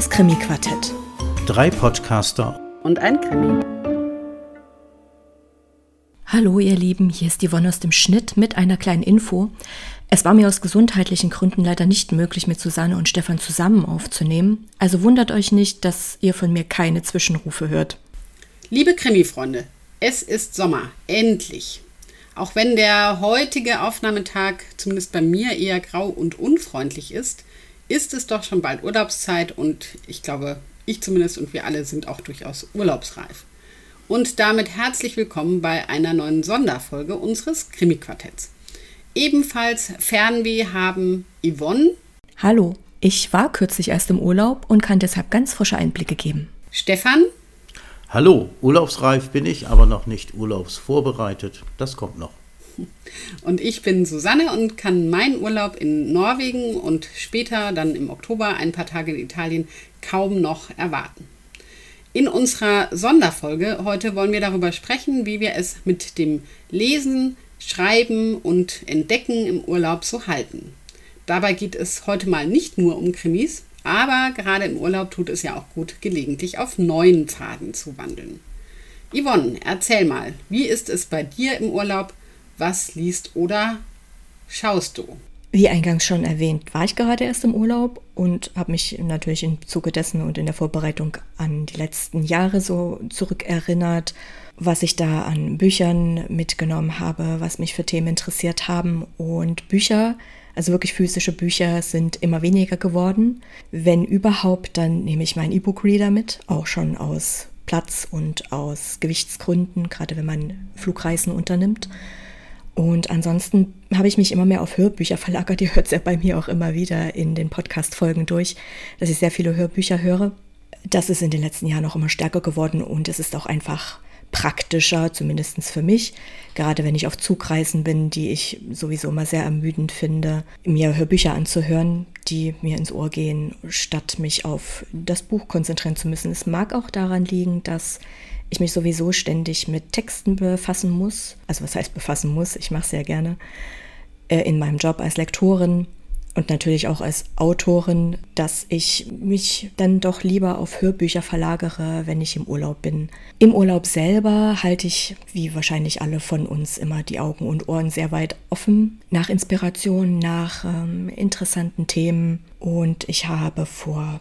Das Krimi-Quartett. 3 Podcaster und ein Krimi. Hallo ihr Lieben, hier ist Yvonne aus dem Schnitt mit einer kleinen Info. Es war mir aus gesundheitlichen Gründen leider nicht möglich, mit Susanne und Stefan zusammen aufzunehmen. Also wundert euch nicht, dass ihr von mir keine Zwischenrufe hört. Liebe Krimi-Freunde, es ist Sommer, endlich. Auch wenn der heutige Aufnahmetag zumindest bei mir eher grau und unfreundlich ist es doch schon bald Urlaubszeit und ich glaube, ich zumindest und wir alle sind auch durchaus urlaubsreif. Und damit herzlich willkommen bei einer neuen Sonderfolge unseres Krimi-Quartetts. Ebenfalls Fernweh haben Yvonne. Hallo, ich war kürzlich erst im Urlaub und kann deshalb ganz frische Einblicke geben. Stefan. Hallo, urlaubsreif bin ich, aber noch nicht urlaubsvorbereitet. Das kommt noch. Und ich bin Susanne und kann meinen Urlaub in Norwegen und später dann im Oktober ein paar Tage in Italien kaum noch erwarten. In unserer Sonderfolge heute wollen wir darüber sprechen, wie wir es mit dem Lesen, Schreiben und Entdecken im Urlaub so halten. Dabei geht es heute mal nicht nur um Krimis, aber gerade im Urlaub tut es ja auch gut, gelegentlich auf neuen Pfaden zu wandeln. Yvonne, erzähl mal, wie ist es bei dir im Urlaub? Was liest oder schaust du? Wie eingangs schon erwähnt, war ich gerade erst im Urlaub und habe mich natürlich im Zuge dessen und in der Vorbereitung an die letzten Jahre so zurückerinnert, was ich da an Büchern mitgenommen habe, was mich für Themen interessiert haben. Und Bücher, also wirklich physische Bücher, sind immer weniger geworden. Wenn überhaupt, dann nehme ich meinen E-Book-Reader mit, auch schon aus Platz- und aus Gewichtsgründen, gerade wenn man Flugreisen unternimmt. Und ansonsten habe ich mich immer mehr auf Hörbücher verlagert. Ihr hört es ja bei mir auch immer wieder in den Podcast-Folgen durch, dass ich sehr viele Hörbücher höre. Das ist in den letzten Jahren auch immer stärker geworden und es ist auch einfach praktischer, zumindest für mich. Gerade wenn ich auf Zugreisen bin, die ich sowieso immer sehr ermüdend finde, mir Hörbücher anzuhören, die mir ins Ohr gehen, statt mich auf das Buch konzentrieren zu müssen. Es mag auch daran liegen, dass ich mich sowieso ständig mit Texten befassen muss. Also was heißt befassen muss? Ich mache es sehr gerne. In meinem Job als Lektorin und natürlich auch als Autorin, dass ich mich dann doch lieber auf Hörbücher verlagere, wenn ich im Urlaub bin. Im Urlaub selber halte ich, wie wahrscheinlich alle von uns, immer die Augen und Ohren sehr weit offen nach Inspiration, nach interessanten Themen. Und ich habe vor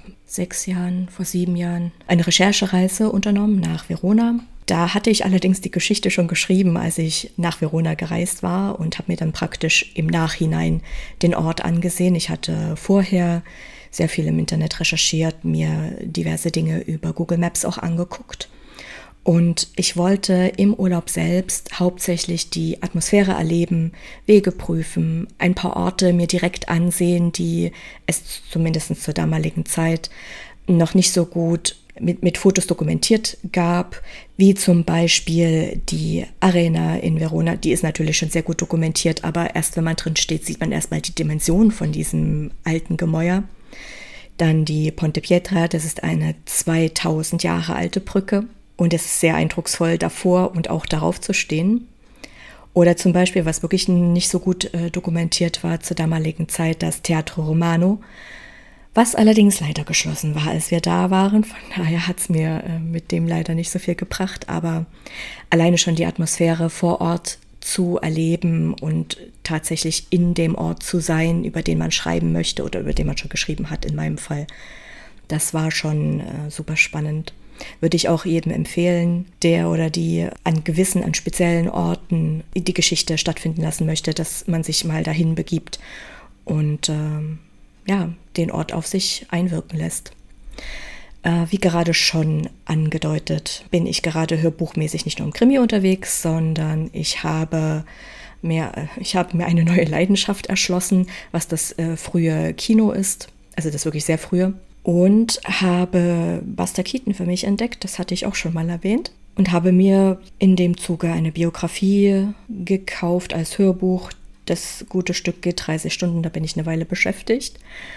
7 Jahren eine Recherchereise unternommen nach Verona. Da hatte ich allerdings die Geschichte schon geschrieben, als ich nach Verona gereist war und habe mir dann praktisch im Nachhinein den Ort angesehen. Ich hatte vorher sehr viel im Internet recherchiert, mir diverse Dinge über Google Maps auch angeguckt. Und ich wollte im Urlaub selbst hauptsächlich die Atmosphäre erleben, Wege prüfen, ein paar Orte mir direkt ansehen, die es zumindest zur damaligen Zeit noch nicht so gut mit Fotos dokumentiert gab, wie zum Beispiel die Arena in Verona. Die ist natürlich schon sehr gut dokumentiert, aber erst wenn man drin steht, sieht man erstmal die Dimension von diesem alten Gemäuer. Dann die Ponte Pietra, das ist eine 2000 Jahre alte Brücke und es ist sehr eindrucksvoll davor und auch darauf zu stehen. Oder zum Beispiel, was wirklich nicht so gut dokumentiert war zur damaligen Zeit, das Teatro Romano, was allerdings leider geschlossen war, als wir da waren. Von daher hat es mir mit dem leider nicht so viel gebracht, aber alleine schon die Atmosphäre vor Ort zu erleben und tatsächlich in dem Ort zu sein, über den man schreiben möchte oder über den man schon geschrieben hat, in meinem Fall, das war schon super spannend. Würde ich auch jedem empfehlen, der oder die an speziellen Orten die Geschichte stattfinden lassen möchte, dass man sich mal dahin begibt und den Ort auf sich einwirken lässt. Wie gerade schon angedeutet, bin ich gerade hörbuchmäßig nicht nur im Krimi unterwegs, sondern ich habe mir eine neue Leidenschaft erschlossen, was das frühe Kino ist, also das wirklich sehr frühe, und habe Buster Keaton für mich entdeckt, das hatte ich auch schon mal erwähnt, und habe mir in dem Zuge eine Biografie gekauft als Hörbuch. Das gute Stück geht 30 Stunden, da bin ich eine Weile beschäftigt.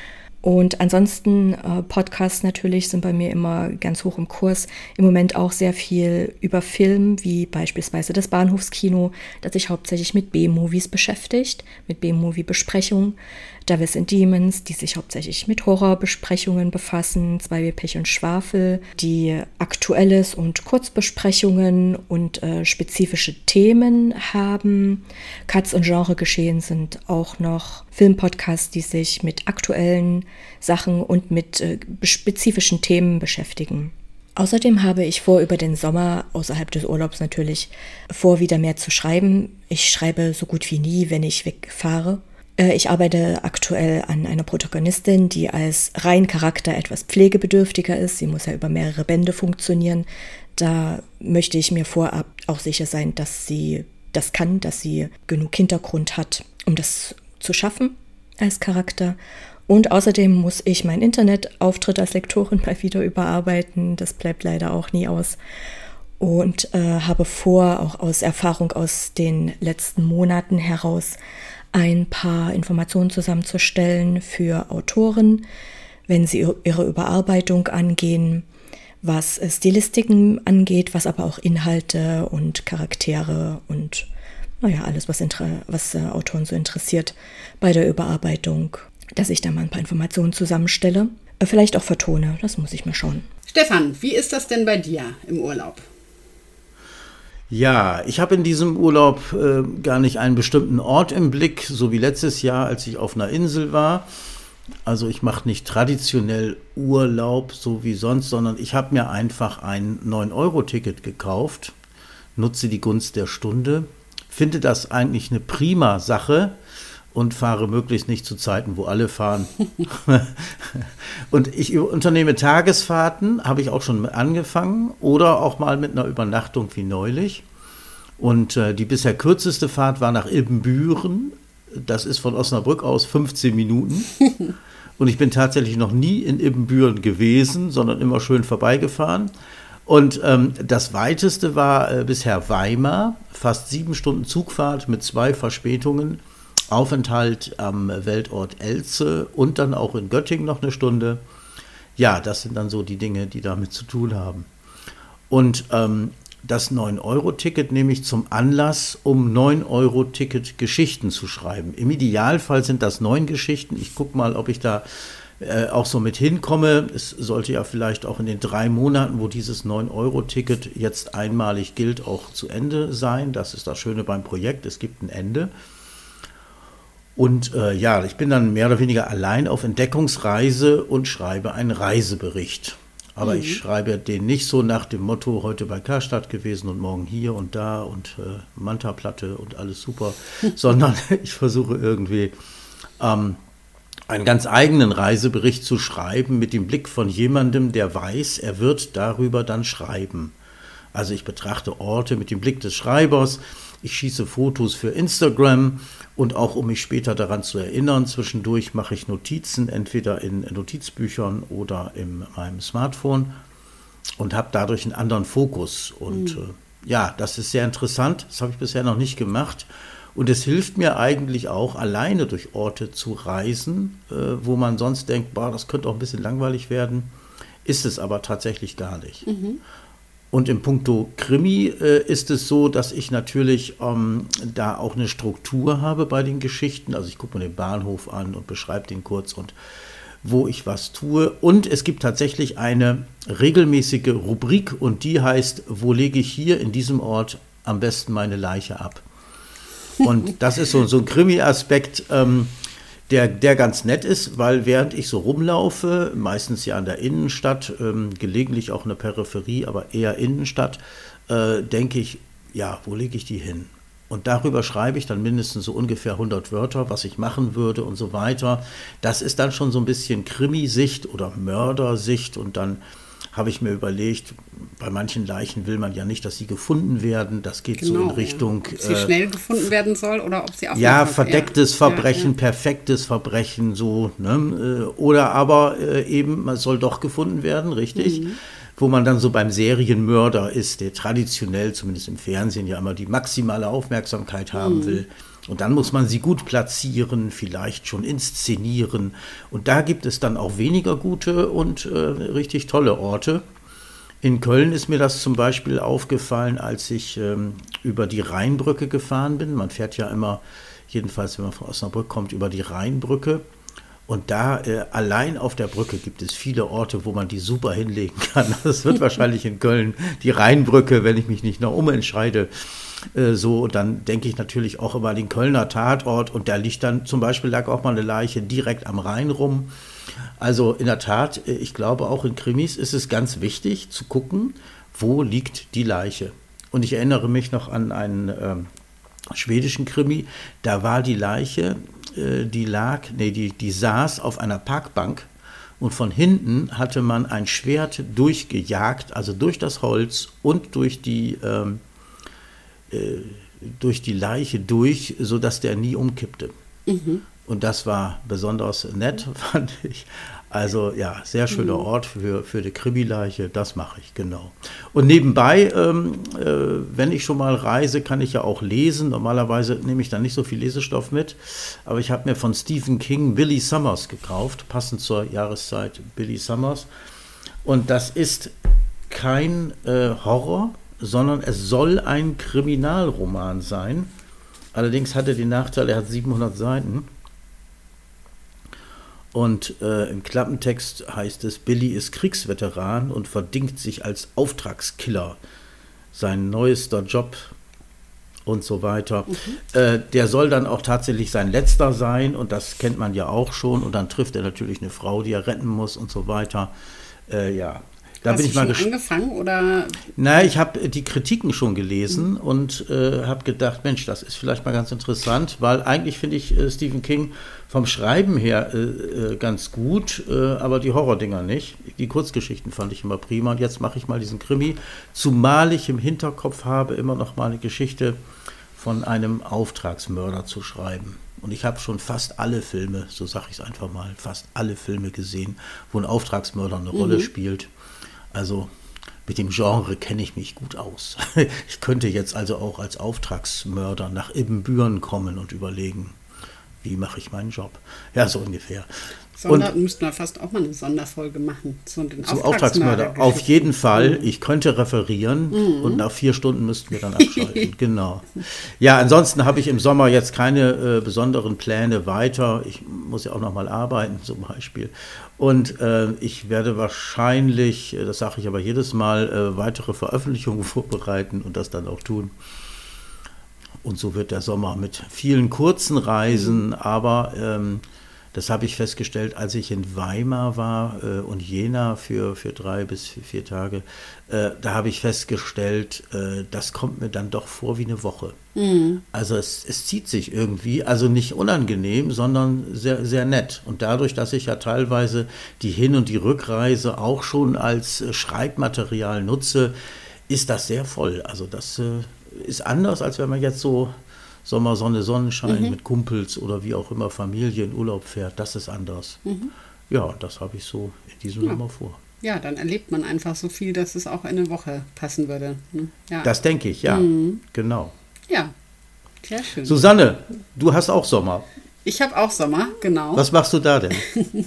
Und ansonsten Podcasts natürlich sind bei mir immer ganz hoch im Kurs. Im Moment auch sehr viel über Film, wie beispielsweise das Bahnhofskino, das sich hauptsächlich mit B-Movies beschäftigt, mit B-Movie-Besprechungen. Devils and Demons, die sich hauptsächlich mit Horrorbesprechungen befassen, 2W Pech und Schwafel, die Aktuelles und Kurzbesprechungen und spezifische Themen haben. Katz und Genregeschehen sind auch noch Filmpodcasts, die sich mit aktuellen Sachen und mit spezifischen Themen beschäftigen. Außerdem habe ich vor, über den Sommer, außerhalb des Urlaubs natürlich, wieder mehr zu schreiben. Ich schreibe so gut wie nie, wenn ich wegfahre. Ich arbeite aktuell an einer Protagonistin, die als rein Charakter etwas pflegebedürftiger ist. Sie muss ja über mehrere Bände funktionieren. Da möchte ich mir vorab auch sicher sein, dass sie das kann, dass sie genug Hintergrund hat, um das zu schaffen als Charakter. Und außerdem muss ich meinen Internetauftritt als Lektorin mal wieder überarbeiten. Das bleibt leider auch nie aus. Und habe vor, auch aus Erfahrung aus den letzten Monaten heraus, ein paar Informationen zusammenzustellen für Autoren, wenn sie ihre Überarbeitung angehen, was Stilistiken angeht, was aber auch Inhalte und Charaktere und alles, was Autoren so interessiert bei der Überarbeitung, dass ich da mal ein paar Informationen zusammenstelle. Vielleicht auch vertone, das muss ich mal schauen. Stefan, wie ist das denn bei dir im Urlaub? Ja, ich habe in diesem Urlaub gar nicht einen bestimmten Ort im Blick, so wie letztes Jahr, als ich auf einer Insel war. Also ich mache nicht traditionell Urlaub, so wie sonst, sondern ich habe mir einfach ein 9-Euro-Ticket gekauft, nutze die Gunst der Stunde, finde das eigentlich eine prima Sache und fahre möglichst nicht zu Zeiten, wo alle fahren. Und ich unternehme Tagesfahrten, habe ich auch schon angefangen, oder auch mal mit einer Übernachtung wie neulich. Und die bisher kürzeste Fahrt war nach Ibbenbüren. Das ist von Osnabrück aus 15 Minuten. Und ich bin tatsächlich noch nie in Ibbenbüren gewesen, sondern immer schön vorbeigefahren. Und das weiteste war bisher Weimar, fast 7 Stunden Zugfahrt mit 2 Verspätungen. Aufenthalt am Weltort Elze und dann auch in Göttingen noch eine Stunde. Ja, das sind dann so die Dinge, die damit zu tun haben. Und das 9-Euro-Ticket nehme ich zum Anlass, um 9-Euro-Ticket-Geschichten zu schreiben. Im Idealfall sind das 9 Geschichten. Ich gucke mal, ob ich da auch so mit hinkomme. Es sollte ja vielleicht auch in den 3 Monaten, wo dieses 9-Euro-Ticket jetzt einmalig gilt, auch zu Ende sein. Das ist das Schöne beim Projekt, es gibt ein Ende. Und ich bin dann mehr oder weniger allein auf Entdeckungsreise und schreibe einen Reisebericht. Aber ich schreibe den nicht so nach dem Motto, heute bei Karstadt gewesen und morgen hier und da und Manta-Platte und alles super, sondern ich versuche irgendwie einen ganz eigenen Reisebericht zu schreiben mit dem Blick von jemandem, der weiß, er wird darüber dann schreiben. Also ich betrachte Orte mit dem Blick des Schreibers, ich schieße Fotos für Instagram und auch um mich später daran zu erinnern, zwischendurch mache ich Notizen, entweder in Notizbüchern oder in meinem Smartphone und habe dadurch einen anderen Fokus. Und das ist sehr interessant, das habe ich bisher noch nicht gemacht. Und es hilft mir eigentlich auch, alleine durch Orte zu reisen, wo man sonst denkt, das könnte auch ein bisschen langweilig werden, ist es aber tatsächlich gar nicht. Und im Punkto Krimi ist es so, dass ich natürlich da auch eine Struktur habe bei den Geschichten. Also ich gucke mir den Bahnhof an und beschreibe den kurz und wo ich was tue. Und es gibt tatsächlich eine regelmäßige Rubrik und die heißt, wo lege ich hier in diesem Ort am besten meine Leiche ab? Und das ist so ein Krimi-Aspekt, der ganz nett ist, weil während ich so rumlaufe, meistens ja an der Innenstadt, gelegentlich auch in der Peripherie, aber eher Innenstadt, denke ich, wo lege ich die hin? Und darüber schreibe ich dann mindestens so ungefähr 100 Wörter, was ich machen würde und so weiter. Das ist dann schon so ein bisschen Krimi-Sicht oder Mördersicht und dann habe ich mir überlegt, bei manchen Leichen will man ja nicht, dass sie gefunden werden. Das geht so in Richtung... Ob sie schnell gefunden werden soll oder ob sie auf verdecktes Verbrechen, perfektes Verbrechen, so. Ne? Oder aber eben, man soll doch gefunden werden, richtig. wo man dann so beim Serienmörder ist, der traditionell, zumindest im Fernsehen, ja immer die maximale Aufmerksamkeit haben will. Und dann muss man sie gut platzieren, vielleicht schon inszenieren. Und da gibt es dann auch weniger gute und richtig tolle Orte. In Köln ist mir das zum Beispiel aufgefallen, als ich über die Rheinbrücke gefahren bin. Man fährt ja immer, jedenfalls wenn man von Osnabrück kommt, über die Rheinbrücke. Und da allein auf der Brücke gibt es viele Orte, wo man die super hinlegen kann. Das wird wahrscheinlich in Köln die Rheinbrücke, wenn ich mich nicht noch umentscheide. So, und dann denke ich natürlich auch über den Kölner Tatort. Und da liegt dann, zum Beispiel lag auch mal eine Leiche direkt am Rhein rum. Also in der Tat, ich glaube auch in Krimis ist es ganz wichtig zu gucken, wo liegt die Leiche. Und ich erinnere mich noch an einen schwedischen Krimi, da war die Leiche, die saß auf einer Parkbank und von hinten hatte man ein Schwert durchgejagt, also durch das Holz und durch die Leiche durch, sodass der nie umkippte. Und das war besonders nett, fand ich. Also ja, sehr schöner Ort für die Krimi-Leiche, das mache ich, genau. Und nebenbei, wenn ich schon mal reise, kann ich ja auch lesen. Normalerweise nehme ich dann nicht so viel Lesestoff mit, aber ich habe mir von Stephen King Billy Summers gekauft, passend zur Jahreszeit Billy Summers. Und das ist kein Horror, sondern es soll ein Kriminalroman sein. Allerdings hat er den Nachteil, er hat 700 Seiten. Und im Klappentext heißt es, Billy ist Kriegsveteran und verdingt sich als Auftragskiller. Sein neuester Job und so weiter. Der soll dann auch tatsächlich sein letzter sein und das kennt man ja auch schon. Und dann trifft er natürlich eine Frau, die er retten muss und so weiter. Ja. Da Hast bin ich du mal schon angefangen oder? Naja, ich habe die Kritiken schon gelesen und habe gedacht, Mensch, das ist vielleicht mal ganz interessant, weil eigentlich finde ich Stephen King vom Schreiben her ganz gut, aber die Horrordinger nicht. Die Kurzgeschichten fand ich immer prima und jetzt mache ich mal diesen Krimi, zumal ich im Hinterkopf habe, immer noch mal eine Geschichte von einem Auftragsmörder zu schreiben. Und ich habe schon fast alle Filme, so sage ich es einfach mal, fast alle Filme gesehen, wo ein Auftragsmörder eine Rolle spielt. Also mit dem Genre kenne ich mich gut aus. Ich könnte jetzt also auch als Auftragsmörder nach Ibbenbüren kommen und überlegen, wie mache ich meinen Job? Ja, so ungefähr. Müssten wir fast auch mal eine Sonderfolge machen zu den Auftragsmörder. Auf jeden Fall. Ich könnte referieren und nach 4 Stunden müssten wir dann abschalten. Genau. Ja, ansonsten habe ich im Sommer jetzt keine besonderen Pläne weiter. Ich muss ja auch noch mal arbeiten zum Beispiel. Und ich werde wahrscheinlich, das sage ich aber jedes Mal, weitere Veröffentlichungen vorbereiten und das dann auch tun. Und so wird der Sommer mit vielen kurzen Reisen, aber das habe ich festgestellt, als ich in Weimar war und Jena für 3 bis 4 Tage. Da habe ich festgestellt, das kommt mir dann doch vor wie eine Woche. Also es zieht sich irgendwie, also nicht unangenehm, sondern sehr, sehr nett. Und dadurch, dass ich ja teilweise die Hin- und die Rückreise auch schon als Schreibmaterial nutze, ist das sehr voll. Also das ist anders, als wenn man jetzt so Sommer, Sonne, Sonnenschein mit Kumpels oder wie auch immer Familie in Urlaub fährt, das ist anders. Ja, das habe ich so in diesem Sommer vor. Ja, dann erlebt man einfach so viel, dass es auch in eine Woche passen würde. Ja. Das denke ich, ja, genau. Ja, sehr schön. Susanne, du hast auch Sommer. Ich habe auch Sommer, genau. Was machst du da denn?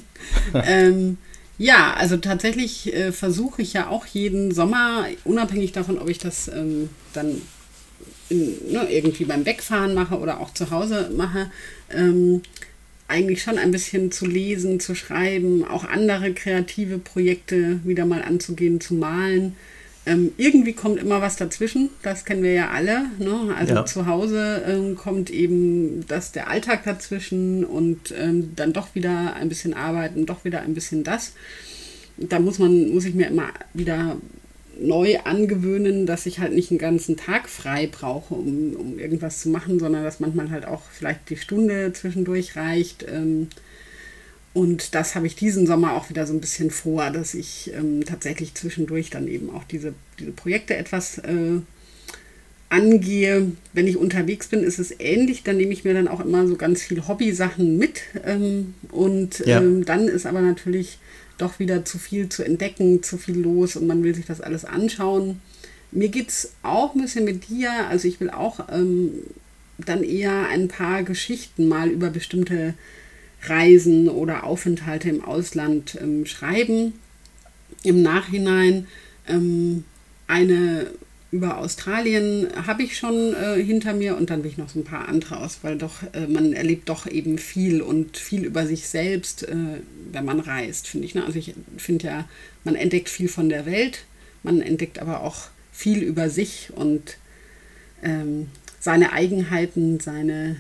Ja, also tatsächlich versuche ich ja auch jeden Sommer, unabhängig davon, ob ich das dann irgendwie beim Wegfahren mache oder auch zu Hause mache, eigentlich schon ein bisschen zu lesen, zu schreiben, auch andere kreative Projekte wieder mal anzugehen, zu malen. Irgendwie kommt immer was dazwischen, das kennen wir ja alle. Ne? Also zu Hause kommt eben der Alltag dazwischen und dann doch wieder ein bisschen arbeiten, doch wieder ein bisschen das. Da muss ich mir immer wieder neu angewöhnen, dass ich halt nicht einen ganzen Tag frei brauche, um irgendwas zu machen, sondern dass manchmal halt auch vielleicht die Stunde zwischendurch reicht. Und das habe ich diesen Sommer auch wieder so ein bisschen vor, dass ich tatsächlich zwischendurch dann eben auch diese Projekte etwas angehe. Wenn ich unterwegs bin, ist es ähnlich. Dann nehme ich mir dann auch immer so ganz viel Hobbysachen mit. Dann ist aber natürlich doch wieder zu viel zu entdecken, zu viel los und man will sich das alles anschauen. Mir geht es auch ein bisschen mit dir. Also ich will auch dann eher ein paar Geschichten mal über bestimmte Reisen oder Aufenthalte im Ausland schreiben. Im Nachhinein eine über Australien habe ich schon hinter mir und dann will ich noch so ein paar andere aus, weil doch man erlebt doch eben viel und viel über sich selbst, wenn man reist, finde ich. Ne? Also ich finde ja, man entdeckt viel von der Welt, man entdeckt aber auch viel über sich und seine Eigenheiten, seine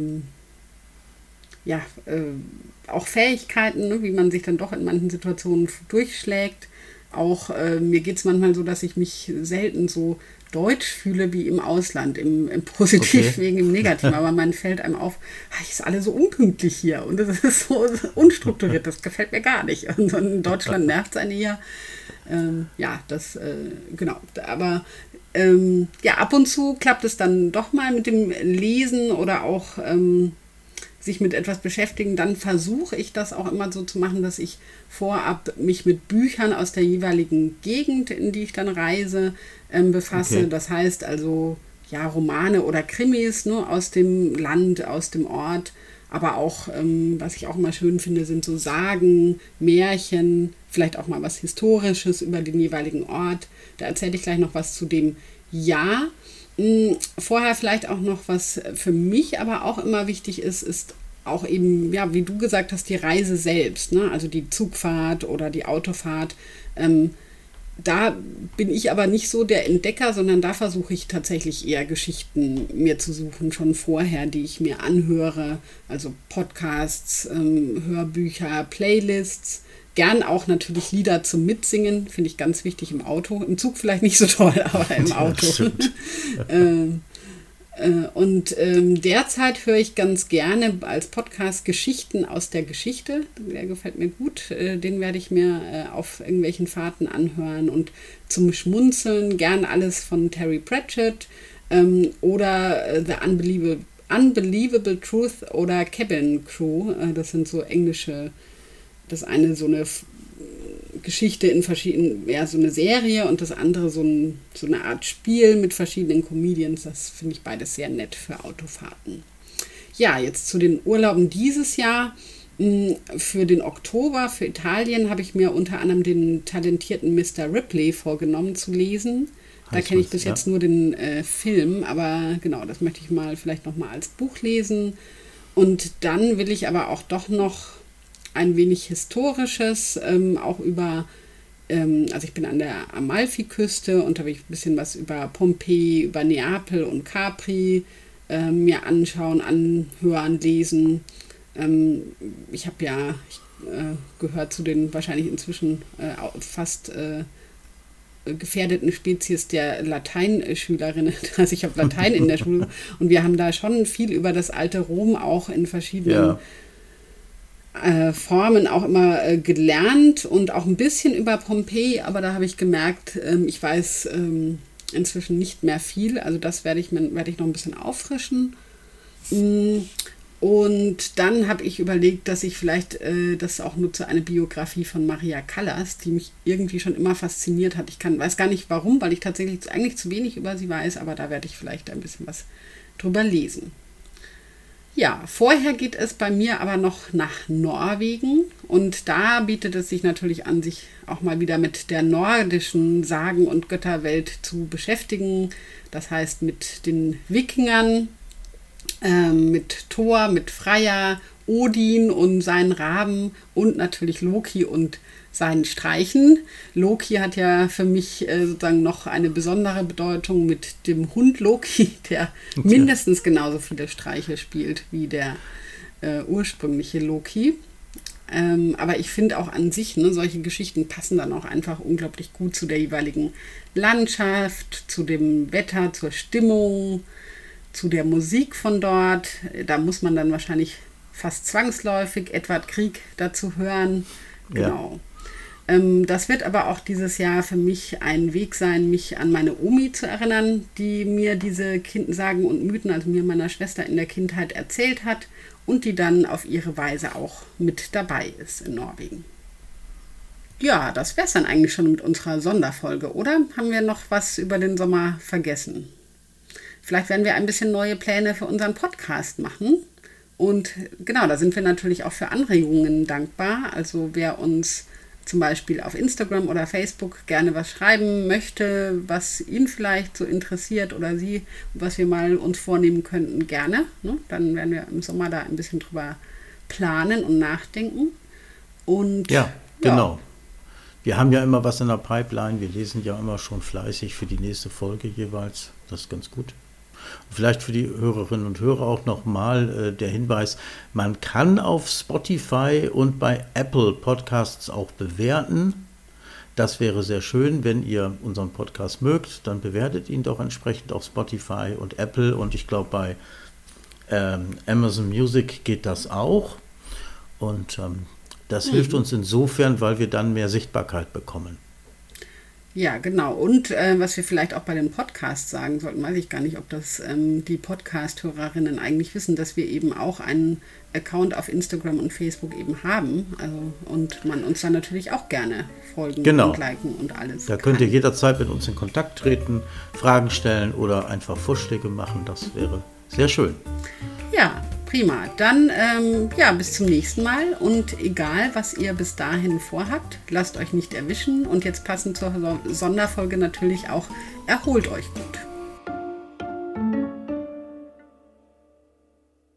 auch Fähigkeiten, ne, wie man sich dann doch in manchen Situationen durchschlägt. Auch mir geht es manchmal so, dass ich mich selten so deutsch fühle wie im Ausland, im Positiv wegen im Negativ. Aber man fällt einem auf, es ist alles so unpünktlich hier und es ist so unstrukturiert, das gefällt mir gar nicht. Und in Deutschland nervt es einen eher. Genau. Aber ab und zu klappt es dann doch mal mit dem Lesen oder auch sich mit etwas beschäftigen, dann versuche ich das auch immer so zu machen, dass ich vorab mich mit Büchern aus der jeweiligen Gegend, in die ich dann reise, befasse. Okay. Das heißt also, ja, Romane oder Krimis, ne, aus dem Land, aus dem Ort, aber auch, was ich auch immer schön finde, sind so Sagen, Märchen, vielleicht auch mal was Historisches über den jeweiligen Ort. Da erzähle ich gleich noch was zu dem Jahr. Vorher vielleicht auch noch, was für mich aber auch immer wichtig ist auch eben, ja, wie du gesagt hast, die Reise selbst, ne? Also die Zugfahrt oder die Autofahrt. Da bin ich aber nicht so der Entdecker, sondern da versuche ich tatsächlich eher Geschichten mir zu suchen, schon vorher, die ich mir anhöre. Also Podcasts, Hörbücher, Playlists. Gern auch natürlich Lieder zum Mitsingen, finde ich ganz wichtig im Auto. Im Zug vielleicht nicht so toll, aber im Auto. Derzeit höre ich ganz gerne als Podcast Geschichten aus der Geschichte. Der gefällt mir gut. Den werde ich mir auf irgendwelchen Fahrten anhören. Und zum Schmunzeln gern alles von Terry Pratchett oder The Unbelievable Truth oder Cabin Crew. Das sind so englische. Das eine so eine Geschichte in verschiedenen, ja, so eine Serie und das andere so eine Art Spiel mit verschiedenen Comedians. Das finde ich beides sehr nett für Autofahrten. Ja, jetzt zu den Urlauben dieses Jahr. Für den Oktober, für Italien, habe ich mir unter anderem den talentierten Mr. Ripley vorgenommen zu lesen. Da kenne ich bis jetzt nur den Film, aber genau, das möchte ich mal vielleicht nochmal als Buch lesen. Und dann will ich aber auch doch noch ein wenig Historisches, auch über, also ich bin an der Amalfiküste und da will ich ein bisschen was über Pompeji, über Neapel und Capri mir anschauen, anhören, lesen. Ich habe ja gehört zu den wahrscheinlich inzwischen fast gefährdeten Spezies der Lateinschülerinnen. Also ich habe Latein in der Schule und wir haben da schon viel über das alte Rom auch in verschiedenen Formen auch immer gelernt und auch ein bisschen über Pompeji, aber da habe ich gemerkt, ich weiß inzwischen nicht mehr viel, also das werde ich noch ein bisschen auffrischen. Und dann habe ich überlegt, dass ich vielleicht das auch nutze, eine Biografie von Maria Callas, die mich irgendwie schon immer fasziniert hat. Ich weiß gar nicht warum, weil ich tatsächlich eigentlich zu wenig über sie weiß, aber da werde ich vielleicht ein bisschen was drüber lesen. Ja, vorher geht es bei mir aber noch nach Norwegen und da bietet es sich natürlich an, sich auch mal wieder mit der nordischen Sagen- und Götterwelt zu beschäftigen. Das heißt mit den Wikingern, mit Thor, mit Freyja, Odin und seinen Raben und natürlich Loki und seinen Streichen. Loki hat ja für mich sozusagen noch eine besondere Bedeutung mit dem Hund Loki, der mindestens genauso viele Streiche spielt wie der ursprüngliche Loki. Aber ich finde auch an sich, ne, solche Geschichten passen dann auch einfach unglaublich gut zu der jeweiligen Landschaft, zu dem Wetter, zur Stimmung, zu der Musik von dort. Da muss man dann wahrscheinlich fast zwangsläufig Edvard Grieg dazu hören. Genau. Das wird aber auch dieses Jahr für mich ein Weg sein, mich an meine Omi zu erinnern, die mir diese Sagen und Mythen, also mir und meiner Schwester in der Kindheit erzählt hat und die dann auf ihre Weise auch mit dabei ist in Norwegen. Ja, das wäre es dann eigentlich schon mit unserer Sonderfolge, oder? Haben wir noch was über den Sommer vergessen? Vielleicht werden wir ein bisschen neue Pläne für unseren Podcast machen. Und genau, da sind wir natürlich auch für Anregungen dankbar. Also wer uns zum Beispiel auf Instagram oder Facebook gerne was schreiben möchte, was ihn vielleicht so interessiert oder sie, was wir mal uns vornehmen könnten, gerne. Ne? Dann werden wir im Sommer da ein bisschen drüber planen und nachdenken. Und ja, genau. Wir haben ja immer was in der Pipeline. Wir lesen ja immer schon fleißig für die nächste Folge jeweils. Das ist ganz gut. Vielleicht für die Hörerinnen und Hörer auch nochmal der Hinweis, man kann auf Spotify und bei Apple Podcasts auch bewerten. Das wäre sehr schön, wenn ihr unseren Podcast mögt, dann bewertet ihn doch entsprechend auf Spotify und Apple und ich glaube bei Amazon Music geht das auch. Und das hilft uns insofern, weil wir dann mehr Sichtbarkeit bekommen. Ja, genau. Und was wir vielleicht auch bei den Podcasts sagen sollten, weiß ich gar nicht, ob das die Podcast-Hörerinnen eigentlich wissen, dass wir eben auch einen Account auf Instagram und Facebook eben haben. Also, und man uns dann natürlich auch gerne folgen und liken und alles. Da könnt ihr jederzeit mit uns in Kontakt treten, Fragen stellen oder einfach Vorschläge machen. Das wäre sehr schön. Ja, prima. Dann bis zum nächsten Mal und egal, was ihr bis dahin vorhabt, lasst euch nicht erwischen und jetzt passend zur Sonderfolge natürlich auch, erholt euch gut.